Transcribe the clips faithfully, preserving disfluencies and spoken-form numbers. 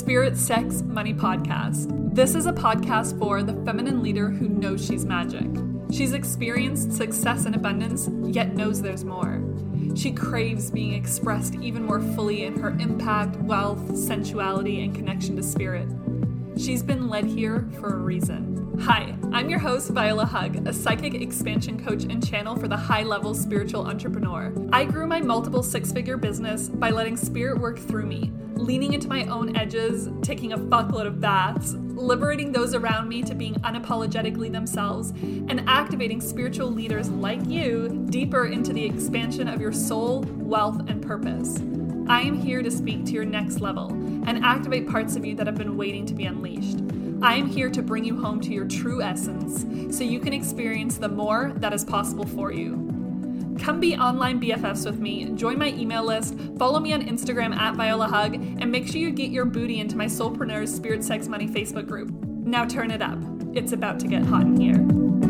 Spirit, Sex, Money podcast. This is a podcast for the feminine leader who knows she's magic. She's experienced success and abundance, yet knows there's more. She craves being expressed even more fully in her impact, wealth, sensuality, and connection to spirit. She's been led here for a reason. Hi, I'm your host, Viola Hug, a psychic expansion coach and channel for the high-level spiritual entrepreneur. I grew my multiple six-figure business by letting spirit work through me, leaning into my own edges, taking a fuckload of baths, liberating those around me to being unapologetically themselves, and activating spiritual leaders like you deeper into the expansion of your soul, wealth, and purpose. I am here to speak to your next level and activate parts of you that have been waiting to be unleashed. I am here to bring you home to your true essence so you can experience the more that is possible for you. Come be online B F Fs with me, join my email list, follow me on Instagram at Viola Hug, and make sure you get your booty into my Soulpreneurs Spirit, Sex, Money Facebook group. Now turn it up. It's about to get hot in here.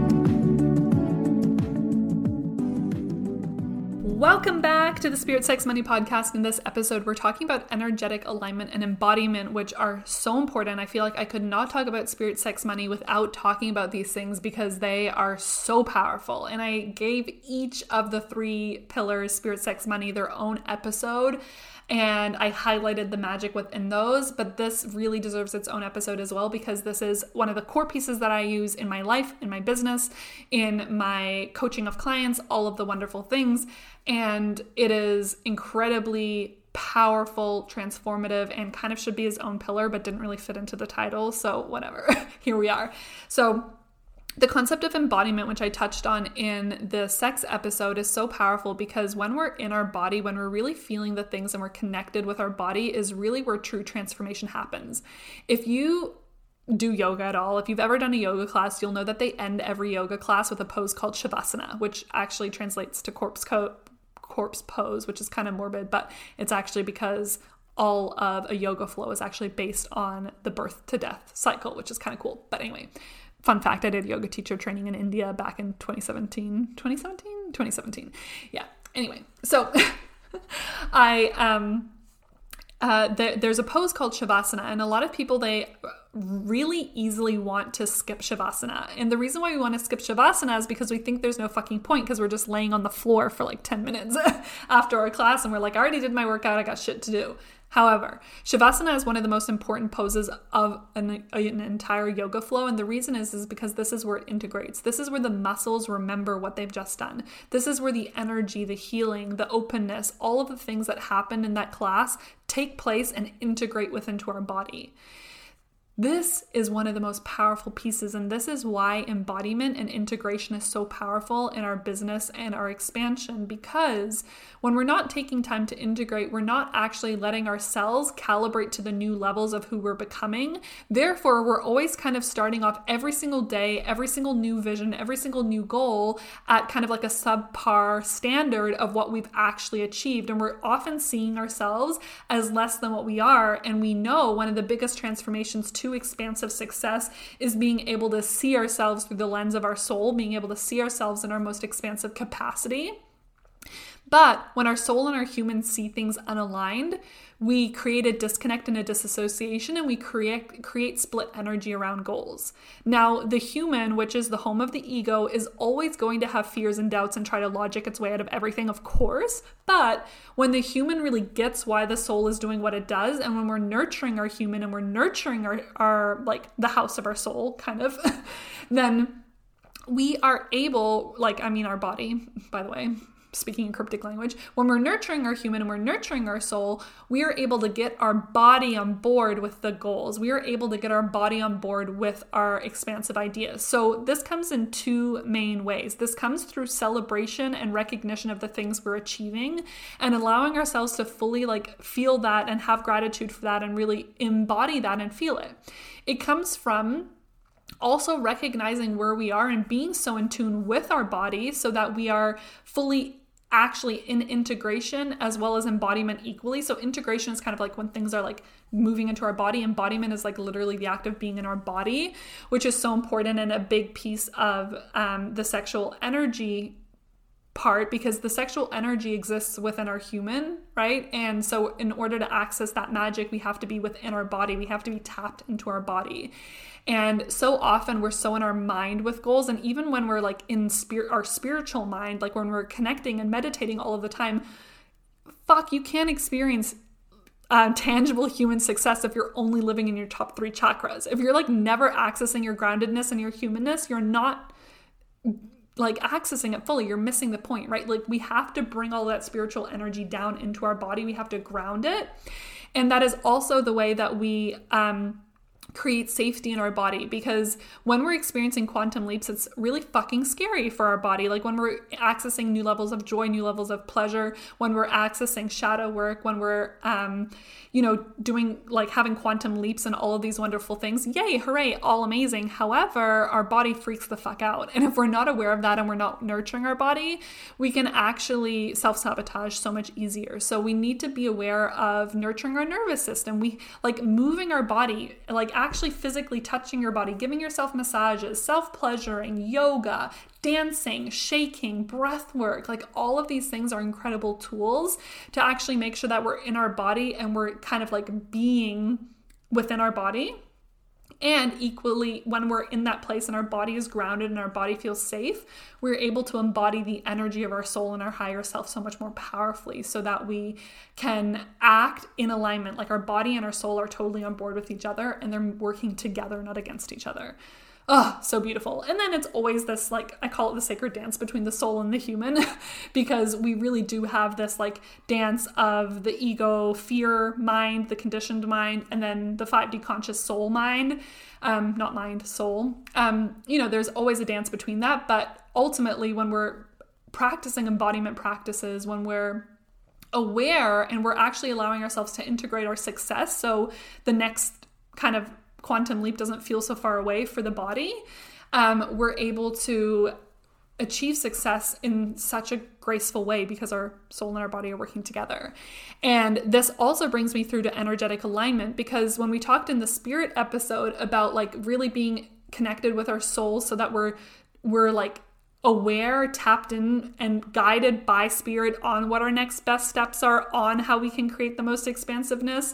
Welcome back to the Spirit, Sex, Money podcast. In this episode, we're talking about energetic alignment and embodiment, which are so important. I feel like I could not talk about spirit, sex, money without talking about these things because they are so powerful. And I gave each of the three pillars, spirit, sex, money, their own episode. And I highlighted the magic within those, but this really deserves its own episode as well because this is one of the core pieces that I use in my life, in my business, in my coaching of clients, all of the wonderful things. And it is incredibly powerful, transformative, and kind of should be his own pillar, but didn't really fit into the title. So whatever, here we are. So the concept of embodiment, which I touched on in the sex episode, is so powerful because when we're in our body, when we're really feeling the things and we're connected with our body is really where true transformation happens. If you do yoga at all, if you've ever done a yoga class, you'll know that they end every yoga class with a pose called Shavasana, which actually translates to corpse, co- corpse pose, which is kind of morbid, but it's actually because all of a yoga flow is actually based on the birth to death cycle, which is kind of cool. But anyway, fun fact, I did yoga teacher training in India back in twenty seventeen, twenty seventeen, twenty seventeen. Yeah. Anyway, so I, um, uh, there, there's a pose called Shavasana, and a lot of people, they really easily want to skip Shavasana. And the reason why we want to skip Shavasana is because we think there's no fucking point because we're just laying on the floor for like ten minutes after our class. And we're like, I already did my workout. I got shit to do. However, Shavasana is one of the most important poses of an, an entire yoga flow. And the reason is, is because this is where it integrates. This is where the muscles remember what they've just done. This is where the energy, the healing, the openness, all of the things that happen in that class take place and integrate within our body. This is one of the most powerful pieces, and this is why embodiment and integration is so powerful in our business and our expansion, because when we're not taking time to integrate, we're not actually letting ourselves calibrate to the new levels of who we're becoming. Therefore, we're always kind of starting off every single day, every single new vision, every single new goal at kind of like a subpar standard of what we've actually achieved. And we're often seeing ourselves as less than what we are. And we know one of the biggest transformations to expansive success is being able to see ourselves through the lens of our soul, being able to see ourselves in our most expansive capacity. But when our soul and our humans see things unaligned, we create a disconnect and a disassociation, and we create create split energy around goals. Now, the human, which is the home of the ego, is always going to have fears and doubts and try to logic its way out of everything, of course. But when the human really gets why the soul is doing what it does, and when we're nurturing our human and we're nurturing our, our like the house of our soul, kind of, then we are able, like, I mean, our body, by the way, speaking in cryptic language, when we're nurturing our human and we're nurturing our soul, we are able to get our body on board with the goals. We are able to get our body on board with our expansive ideas. So this comes in two main ways. This comes through celebration and recognition of the things we're achieving and allowing ourselves to fully like feel that and have gratitude for that and really embody that and feel it. It comes from also recognizing where we are and being so in tune with our body so that we are fully actually in integration as well as embodiment equally. So integration is kind of like when things are like moving into our body. Embodiment is like literally the act of being in our body, which is so important and a big piece of um, the sexual energy part because the sexual energy exists within our human, right? And so in order to access that magic, we have to be within our body. We have to be tapped into our body. And so often we're so in our mind with goals. And even when we're like in spirit, our spiritual mind, like when we're connecting and meditating all of the time, fuck, you can't experience uh, tangible human success if you're only living in your top three chakras. If you're like never accessing your groundedness and your humanness, you're not like accessing it fully. You're missing the point, right? Like we have to bring all that spiritual energy down into our body. We have to ground it. And that is also the way that we um, create safety in our body, because when we're experiencing quantum leaps, it's really fucking scary for our body. Like when we're accessing new levels of joy, new levels of pleasure, when we're accessing shadow work, when we're, um, you know, doing like having quantum leaps and all of these wonderful things, yay, hooray, all amazing. However, our body freaks the fuck out. And if we're not aware of that and we're not nurturing our body, we can actually self-sabotage so much easier. So we need to be aware of nurturing our nervous system. We like moving our body, like actually physically touching your body, giving yourself massages, self-pleasuring, yoga, dancing, shaking, breath work, like all of these things are incredible tools to actually make sure that we're in our body and we're kind of like being within our body. And equally, when we're in that place and our body is grounded and our body feels safe, we're able to embody the energy of our soul and our higher self so much more powerfully so that we can act in alignment. Like our body and our soul are totally on board with each other and they're working together, not against each other. Oh, so beautiful. And then it's always this, like, I call it the sacred dance between the soul and the human, because we really do have this like dance of the ego, fear mind, the conditioned mind, and then the five D conscious soul mind, um, not mind, soul. Um, you know, there's always a dance between that. But ultimately, when we're practicing embodiment practices, when we're aware and we're actually allowing ourselves to integrate our success, so the next kind of quantum leap doesn't feel so far away for the body, um, we're able to achieve success in such a graceful way because our soul and our body are working together. And this also brings me through to energetic alignment, because when we talked in the spirit episode about like really being connected with our soul so that we're we're like aware, tapped in, and guided by spirit on what our next best steps are, on how we can create the most expansiveness.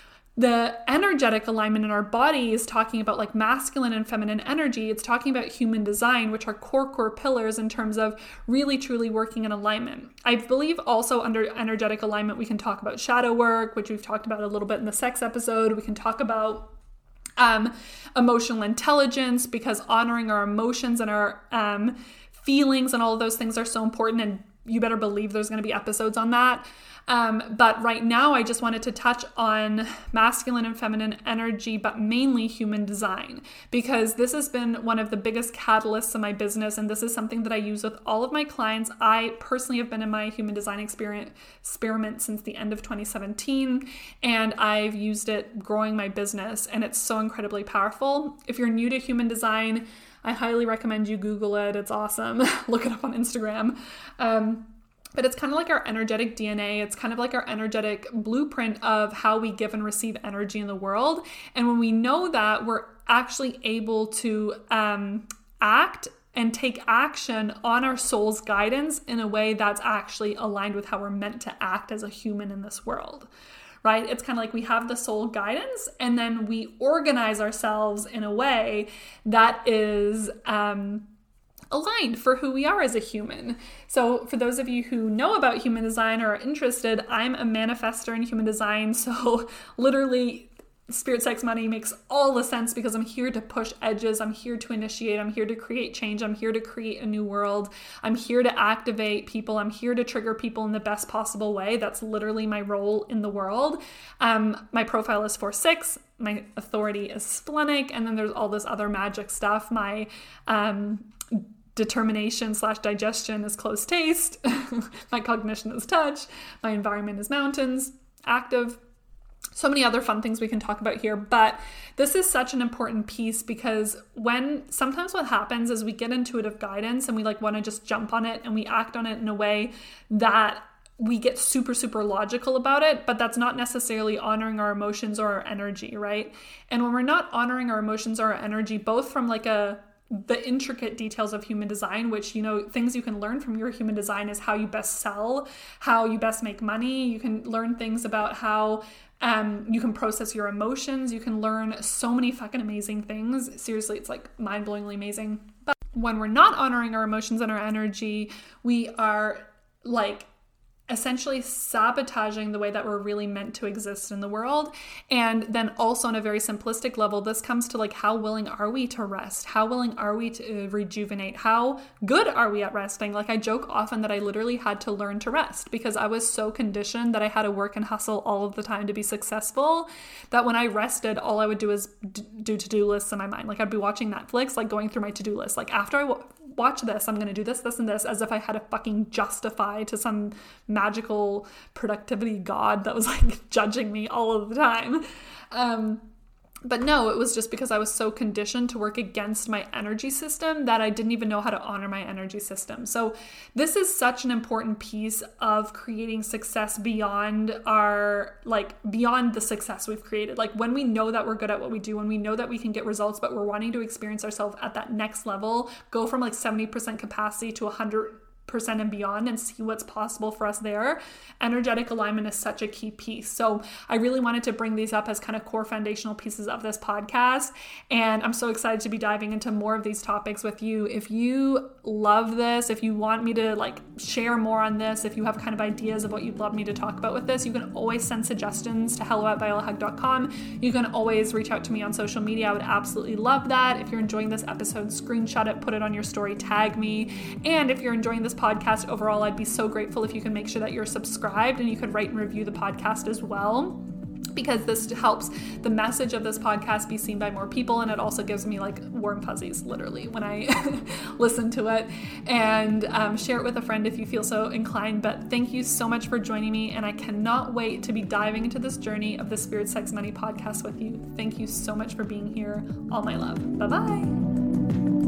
The energetic alignment in our body is talking about like masculine and feminine energy. It's talking about human design, which are core, core pillars in terms of really, truly working in alignment. I believe also under energetic alignment, we can talk about shadow work, which we've talked about a little bit in the sex episode. We can talk about um, emotional intelligence, because honoring our emotions and our um, feelings and all of those things are so important. And you better believe there's going to be episodes on that. Um, but right now, I just wanted to touch on masculine and feminine energy, but mainly human design, because this has been one of the biggest catalysts in my business. And this is something that I use with all of my clients. I personally have been in my human design experience, experiment since the end of twenty seventeen, and I've used it growing my business. And it's so incredibly powerful. If you're new to human design, I highly recommend you Google it. It's awesome. Look it up on Instagram. Um, But it's kind of like our energetic D N A. It's kind of like our energetic blueprint of how we give and receive energy in the world. And when we know that, we're actually able to um, act and take action on our soul's guidance in a way that's actually aligned with how we're meant to act as a human in this world, right? It's kind of like we have the soul guidance and then we organize ourselves in a way that is um, aligned for who we are as a human. So for those of you who know about human design or are interested, I'm a manifestor in human design. So literally Spirit Sex Money makes all the sense, because I'm here to push edges. I'm here to initiate. I'm here to create change. I'm here to create a new world. I'm here to activate people. I'm here to trigger people in the best possible way. That's literally my role in the world. Um, my profile is four six. My authority is splenic. And then there's all this other magic stuff. My um, determination slash digestion is close taste. My cognition is touch. My environment is mountains, active. So many other fun things we can talk about here, but this is such an important piece, because when sometimes what happens is we get intuitive guidance and we like want to just jump on it and we act on it in a way that we get super, super logical about it, but that's not necessarily honoring our emotions or our energy, right? And when we're not honoring our emotions or our energy, both from like a the intricate details of human design, which, you know, things you can learn from your human design is how you best sell, how you best make money. You can learn things about how um, you can process your emotions. You can learn so many fucking amazing things. Seriously, it's like mind-blowingly amazing. But when we're not honoring our emotions and our energy, we are like essentially sabotaging the way that we're really meant to exist in the world. And then also on a very simplistic level, this comes to like, how willing are we to rest? How willing are we to rejuvenate? How good are we at resting? Like, I joke often that I literally had to learn to rest because I was so conditioned that I had to work and hustle all of the time to be successful, that when I rested, all I would do is d- do to-do lists in my mind. Like, I'd be watching Netflix, like going through my to-do list. Like, after I w- watch this, I'm going to do this, this, and this, as if I had to fucking justify to some magical productivity god that was like judging me all of the time. Um, but no, it was just because I was so conditioned to work against my energy system that I didn't even know how to honor my energy system. So this is such an important piece of creating success beyond our, like beyond the success we've created. Like when we know that we're good at what we do, when we know that we can get results, but we're wanting to experience ourselves at that next level, go from like seventy percent capacity to one hundred percent and beyond and see what's possible for us there. Energetic alignment is such a key piece. So I really wanted to bring these up as kind of core foundational pieces of this podcast. And I'm so excited to be diving into more of these topics with you. If you love this, if you want me to like share more on this, if you have kind of ideas of what you'd love me to talk about with this, you can always send suggestions to hello at viola hug dot com. You can always reach out to me on social media. I would absolutely love that. If you're enjoying this episode, screenshot it, put it on your story, tag me. And if you're enjoying this podcast overall, I'd be so grateful if you can make sure that you're subscribed and you could rate and review the podcast as well, because this helps the message of this podcast be seen by more people, and it also gives me like warm fuzzies literally when I listen to it. And um, share it with a friend if you feel so inclined. But thank you so much for joining me, and I cannot wait to be diving into this journey of the Spirit Sex Money podcast with you. Thank you so much for being here. All my love. Bye-bye.